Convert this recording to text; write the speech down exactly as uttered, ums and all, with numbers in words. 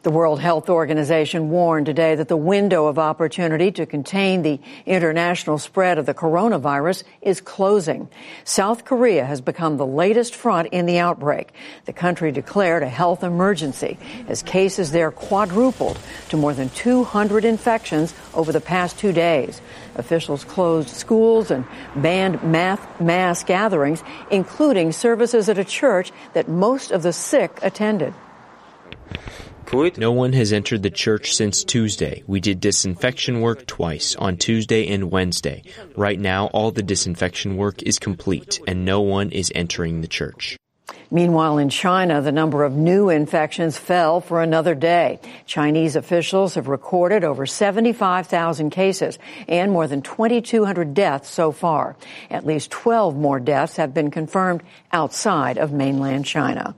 The World Health Organization warned today that the window of opportunity to contain the international spread of the coronavirus is closing. South Korea has become the latest front in the outbreak. The country declared a health emergency as cases there quadrupled to more than two hundred infections over the past two days. Officials closed schools and banned mass gatherings, including services at a church that most of the sick attended. No one has entered the church since Tuesday. We did disinfection work twice, on Tuesday and Wednesday. Right now, all the disinfection work is complete, and no one is entering the church. Meanwhile, in China, the number of new infections fell for another day. Chinese officials have recorded over seventy-five thousand cases and more than twenty-two hundred deaths so far. At least twelve more deaths have been confirmed outside of mainland China.